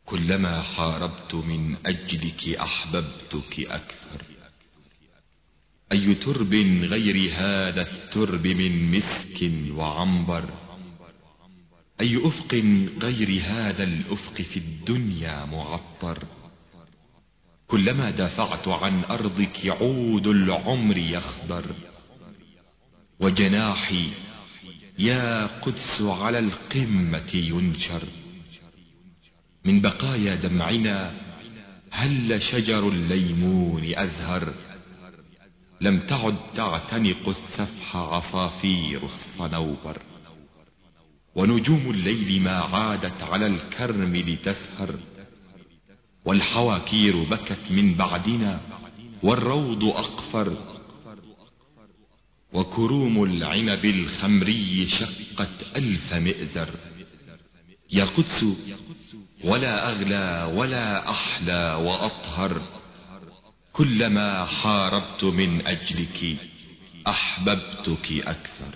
كلما حاربت من أجلك أحببتك أكثر. أي ترب غير هذا الترب من مسك وعنبر، أي أفق غير هذا الأفق في الدنيا معطر. كلما دافعت عن أرضك عود العمر يخضر، وجناحي يا قدس على القمة ينشر. من بقايا دمعنا هل شجر الليمون أزهر، لم تعد تعتنق السفح عصافير الصنوبر. ونجوم الليل ما عادت على الكرم لتسهر، والحواكير بكت من بعدنا والروض أقفر. وكروم العنب الخمري شقت ألف مئزر. يا قدس ولا أغلى ولا أحلى وأطهر، كلما حاربت من أجلك أحببتك أكثر.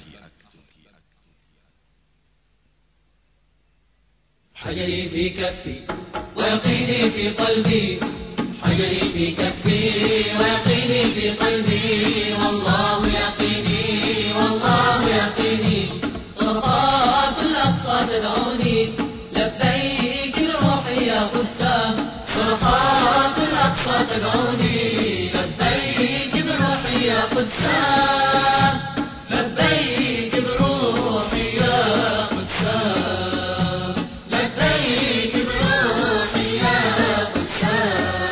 حجري في كفي ويقيني في قلبي، حجري في كفي ويقيني في قلبي، والله يقيني والله يقيني. صرخات الأقصى تدعوني لبيك بروحي يا قدسا، صرخات الأقصى تدعوني لبيك بروحي يا قدسا، لبيك بروحي يا قدسا، لبيك بروحي يا قدسا.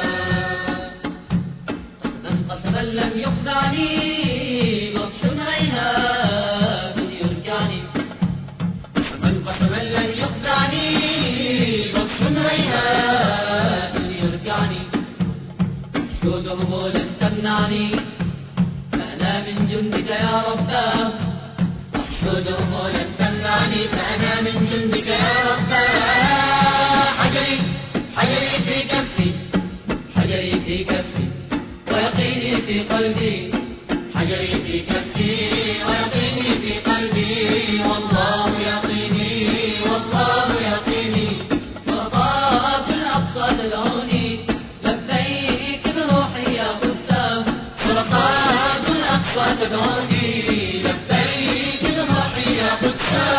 قصدا قصدا لم يخدعني بطش عيناك يرجعني، قصدا قصدا لم يخدعني بطش عيناك يرجعني. شهود عمولا تمنعني فأنا من جندك يا رباه، محشود عمولا تمنعني فأنا من جندك يا رباه. حجري حجري في كفي، حجري في كفي ويقيني في قلبي، حجري في كفي ويقيني في قلبي، والله يقيني والله يقيني. صرخات الأقصى تدعوني لبيك بروحي يا قدسا، صرخات الأقصى تدعوني لبيك بروحي يا قدسا،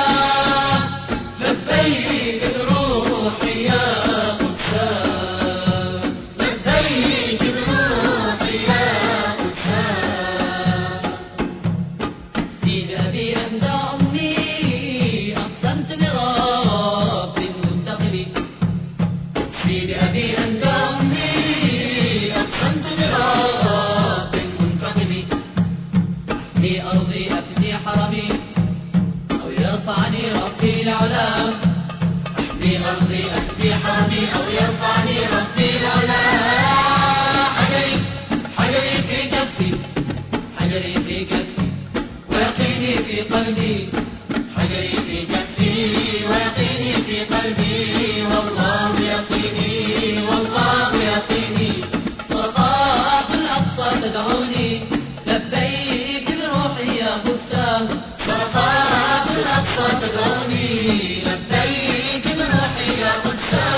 لبيك بروحي يا قدسا، لبيك بروحي يا قدسا. سيد أبي أنت أمي أقسمت برب منتقم، سيد أبي أنت أمي أقسمت برب منتقم. أفني أرضي أفني حرمي أو يرفعني ربي العلا، أحمي أرضي أحمي حرمي أو يرفعني ربي العلا. حجري حجري في كفي، حجري في كفي ويقيني في قلبي، حجري في كفي ويقيني في قلبي، والله يقيني والله يقيني. صرخات الأقصى تدعوني لبيك بروحي يا قدسا، صرخات الأقصى تدعوني لبيك بروحي يا قدسا،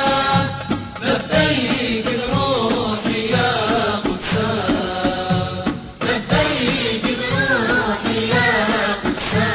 لبيك بروحي يا قدسا، لبيك بروحي يا قدسا.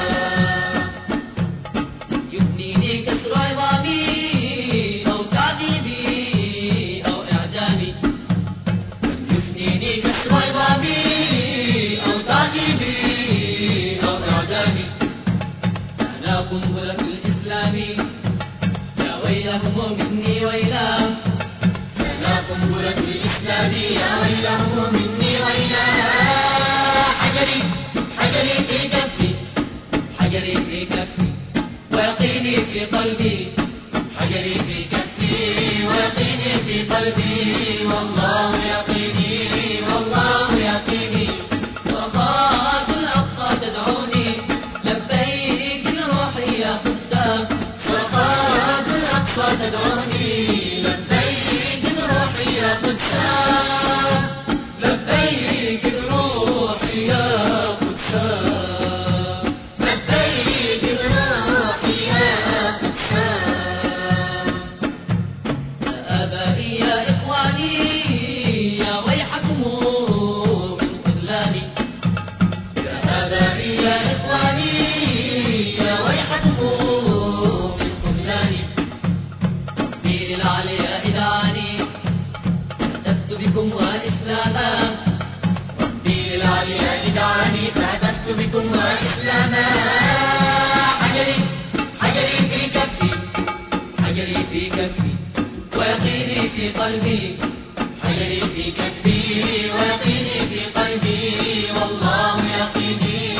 يفنيني كسر عظامي أو تعذيبي أو إعدامي، يفنيني كسر عظامي أو تعذيبي أو إعدامي. أنا قنبلة الإسلام يا ويلهم مني ويلا، أنا قنبلة الإسلام يا ويلهم مني ويلا. حجري حجري في كفي، حجري في كفي ويقيني في قلبي، حجري في كفي ويقيني في قلبي، والله يقيني والله يقيني. صرخات الأقصى تدعوني لبيك بروحي يا قدسا، صرخات الأقصى تدعوني لبيك بروحي يا قدسا، لبيك بروحي يا قدسا، لبيك بروحي يا قدسا. أنا حجري حجري في كفي حجري في كفي ويقيني في قلبي حجري في كفي ويقيني في قلبي والله يقيني